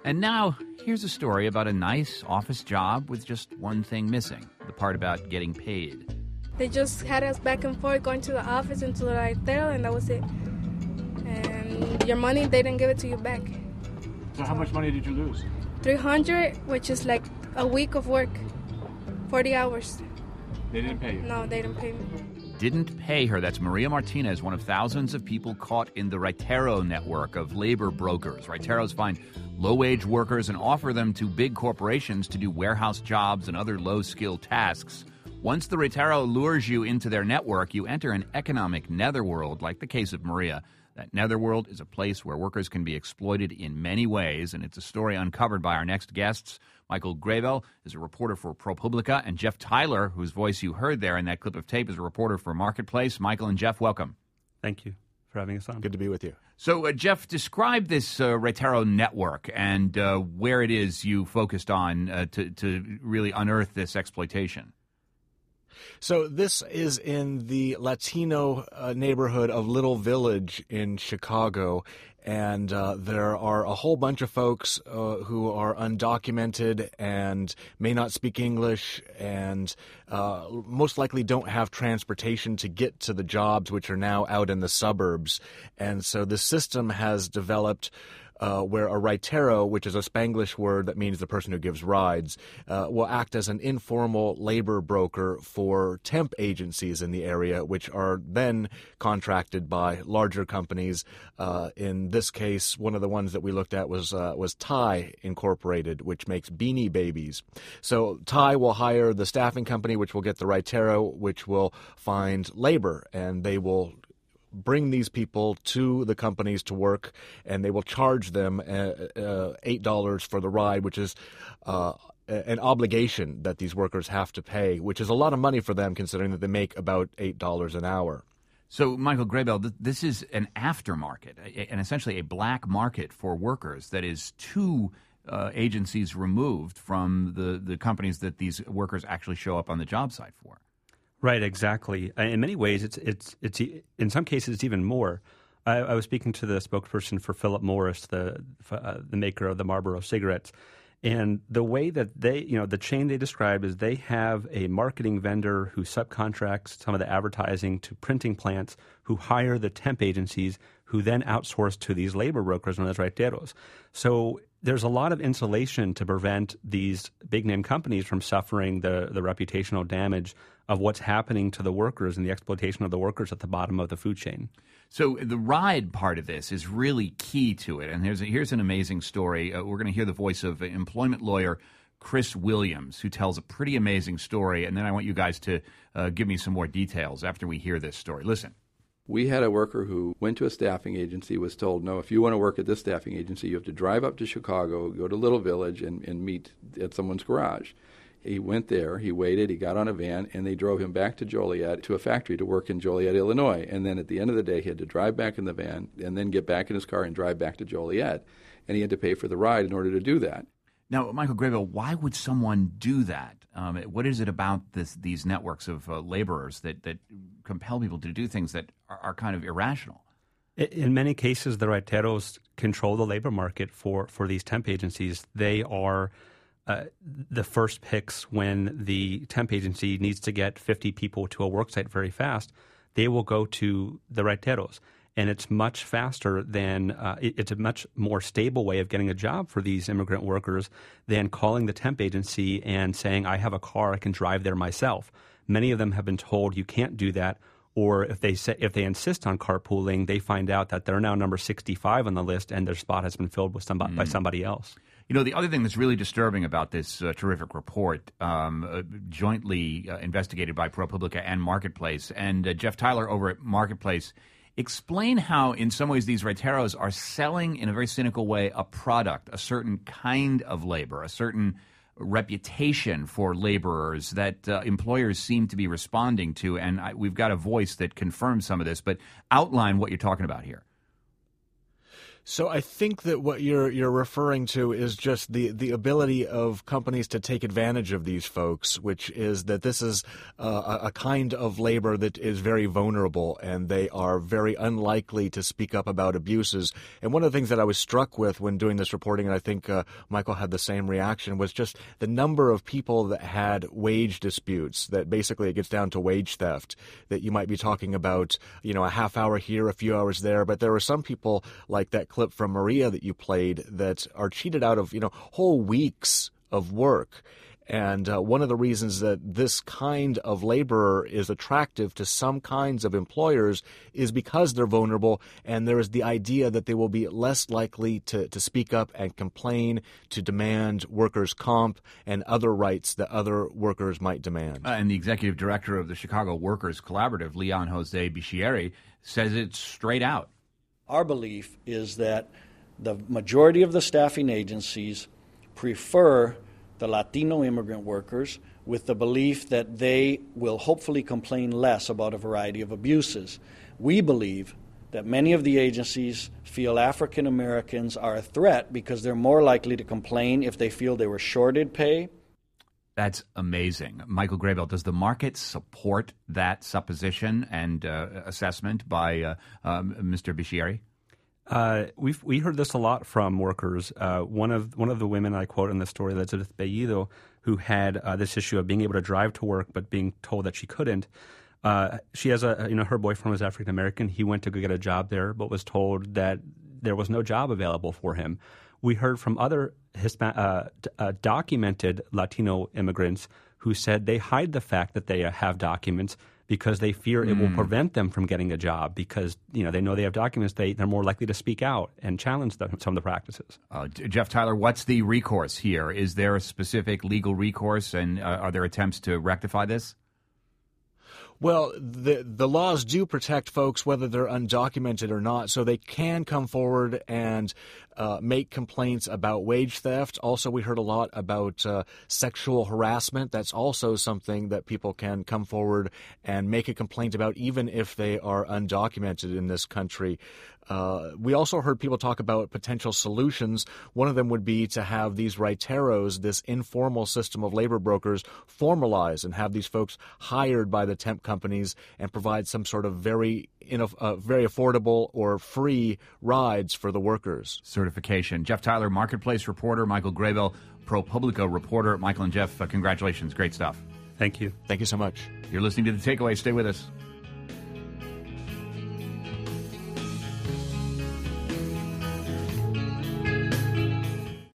And now, here's a story about a nice office job with just one thing missing, the part about getting paid. They just had us back and forth going to the office and to the Raitero, and that was it. And your money, they didn't give it to you back. So how much money did you lose? $300, which is like a week of work, 40 hours. They didn't pay you? No, they didn't pay me. Didn't pay her. That's Maria Martinez, one of thousands of people caught in the Raitero network of labor brokers. Raiteros find low-wage workers and offer them to big corporations to do warehouse jobs and other low-skill tasks. Once the Raitero lures you into their network, you enter an economic netherworld, like the case of Maria. That netherworld is a place where workers can be exploited in many ways, and it's a story uncovered by our next guests. Michael Gravel is a reporter for ProPublica, and Jeff Tyler, whose voice you heard there in that clip of tape, is a reporter for Marketplace. Michael and Jeff, welcome. Thank you for having us on. Good to be with you. So, Jeff, describe this Raitero network and where it is you focused on to really unearth this exploitation. So this is in the Latino neighborhood of Little Village in Chicago, and there are a whole bunch of folks who are undocumented and may not speak English and most likely don't have transportation to get to the jobs, which are now out in the suburbs. And so the system has developed where a Raitero, which is a Spanglish word that means the person who gives rides, will act as an informal labor broker for temp agencies in the area, which are then contracted by larger companies. In this case, one of the ones that we looked at was Ty Incorporated, which makes Beanie Babies. So Ty will hire the staffing company, which will get the Raitero, which will find labor, and they will bring these people to the companies to work, and they will charge them $8 for the ride, which is an obligation that these workers have to pay, which is a lot of money for them considering that they make about $8 an hour. So, Michael Graybell, this is an aftermarket, and essentially a black market for workers that is two agencies removed from the companies that these workers actually show up on the job site for. Right, exactly. In many ways, it's in some cases it's even more. I was speaking to the spokesperson for Philip Morris, the maker of the Marlboro cigarettes, and the way that they, the chain they describe is they have a marketing vendor who subcontracts some of the advertising to printing plants who hire the temp agencies who then outsource to these labor brokers known as Raiteros. So there's a lot of insulation to prevent these big-name companies from suffering the reputational damage of what's happening to the workers and the exploitation of the workers at the bottom of the food chain. So the ride part of this is really key to it. And here's an amazing story. We're going to hear the voice of employment lawyer Chris Williams, who tells a pretty amazing story. And then I want you guys to give me some more details after we hear this story. Listen. We had a worker who went to a staffing agency, was told, no, if you want to work at this staffing agency, you have to drive up to Chicago, go to Little Village, and meet at someone's garage. He went there, he waited, he got on a van, and they drove him back to Joliet, to a factory to work in Joliet, Illinois. And then at the end of the day, he had to drive back in the van and then get back in his car and drive back to Joliet. And he had to pay for the ride in order to do that. Now, Michael Gravel, why would someone do that? What is it about these networks of laborers that compel people to do things that are kind of irrational? In many cases, the Raiteros control the labor market for these temp agencies. They are the first picks when the temp agency needs to get 50 people to a worksite very fast. They will go to the Raiteros. And it's much faster than it's a much more stable way of getting a job for these immigrant workers than calling the temp agency and saying, I have a car, I can drive there myself. Many of them have been told you can't do that. Or if they insist on carpooling, they find out that they're now number 65 on the list and their spot has been filled with by somebody else. The other thing that's really disturbing about this terrific report, jointly investigated by ProPublica and Marketplace, and Jeff Tyler over at Marketplace, explain how, in some ways, these Raiteros are selling, in a very cynical way, a product, a certain kind of labor, a certain reputation for laborers that employers seem to be responding to. And we've got a voice that confirms some of this, but outline what you're talking about here. So I think that what you're referring to is just the ability of companies to take advantage of these folks, which is that this is a kind of labor that is very vulnerable, and they are very unlikely to speak up about abuses. And one of the things that I was struck with when doing this reporting, and I think Michael had the same reaction, was just the number of people that had wage disputes, that basically it gets down to wage theft, that you might be talking about, a half hour here, a few hours there. But there were some people like that clip from Maria that you played that are cheated out of, whole weeks of work. And one of the reasons that this kind of laborer is attractive to some kinds of employers is because they're vulnerable, and there is the idea that they will be less likely to speak up and complain, to demand workers' comp and other rights that other workers might demand. And the executive director of the Chicago Workers Collaborative, Leon Jose Bicchieri, says it straight out. Our belief is that the majority of the staffing agencies prefer the Latino immigrant workers, with the belief that they will hopefully complain less about a variety of abuses. We believe that many of the agencies feel African Americans are a threat because they're more likely to complain if they feel they were shorted pay. That's amazing. Michael Graybill, does the market support that supposition and assessment by Mr. Bicchieri? We heard this a lot from workers. One of the women I quote in the story, Elizabeth Bellido, who had this issue of being able to drive to work but being told that she couldn't. She has her boyfriend was African American. He went to go get a job there, but was told that there was no job available for him. We heard from other documented Latino immigrants who said they hide the fact that they have documents because they fear it will prevent them from getting a job, because they know they have documents. They're more likely to speak out and challenge some of the practices. Jeff Tyler, what's the recourse here? Is there a specific legal recourse, and are there attempts to rectify this? Well, the laws do protect folks whether they're undocumented or not, so they can come forward and make complaints about wage theft. Also, we heard a lot about sexual harassment. That's also something that people can come forward and make a complaint about, even if they are undocumented in this country. We also heard people talk about potential solutions. One of them would be to have these raiteros, this informal system of labor brokers, formalize and have these folks hired by the temp companies and provide some sort of very affordable or free rides for the workers. Certification. Jeff Tyler, Marketplace reporter. Michael Graybill, ProPublica reporter. Michael and Jeff, congratulations. Great stuff. Thank you. Thank you so much. You're listening to The Takeaway. Stay with us.